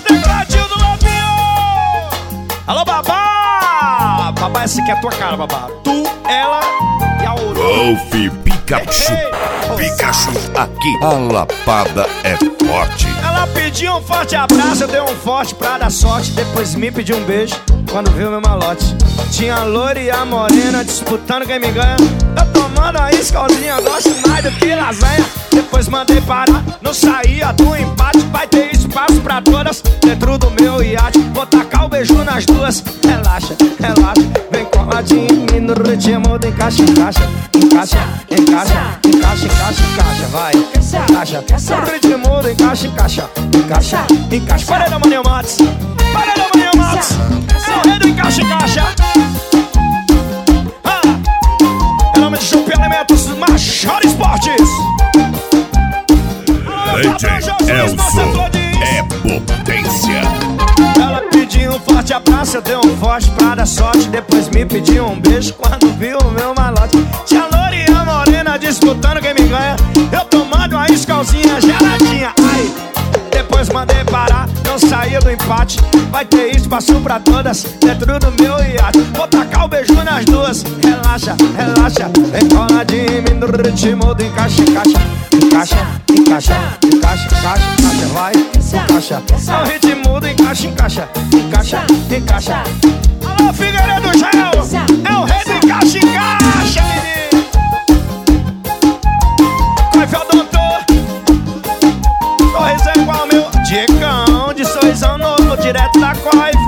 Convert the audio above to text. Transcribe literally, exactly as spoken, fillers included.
tecladinho do Lobinho. Alô, babá. Babá, essa aqui é a tua cara, babá. Tu, ela e a outra. Golf Pikachu. Pikachu, aqui a lapada é forte. Ela pediu um forte abraço, eu dei um forte pra dar sorte. Depois me pediu um beijo quando viu meu malote. Tinha a loira e a morena disputando quem me ganha. Eu tomando a escolinha, gosto mais do que lasanha. Depois mandei parar, não saía do empate. Vai ter espaço pra todas dentro do meu iate. Vou tacar o beijo nas duas. Relaxa, relaxa, vem coladinho em mim no ritmo do encaixa, encaixa. Encaixa, encaixa, encaixa, encaixa, encaixa, vai. Encaixa, no ritmo do encaixa, encaixa. Encaixa, encaixa. Paredão Maninho Matos, paredão Maninho Matos. É o rei do encaixa, encaixa. Ah, é nome de Chupi Alimentos, Machado Esportes. D J Elson é potência. Ela pediu um forte abraço, eu dei um forte pra dar sorte. Depois me pediu um beijo quando viu o meu malote. Tinha loira e a morena disputando quem me ganha. Eu tomando uma escalzinha geladinha. Ai, depois mandei parar, não saía do empate. Vai ter espaço pra todas dentro do meu iate. Vou tacar o beijo nas duas. Relaxa, relaxa, vem coladinho em mim no ritmo do encaixa, encaixa. Encaixa, encaixa, encaixa, encaixa, encaixa, vai. Encaixa, é o ritmo do encaixa, encaixa. Encaixa, encaixa. Alô, Figueiredo Gel, é o rei do encaixa, encaixa, menino. Coifel doutor, sorriso é igual meu. Diegão de sorrisão novo, direto da Coifel.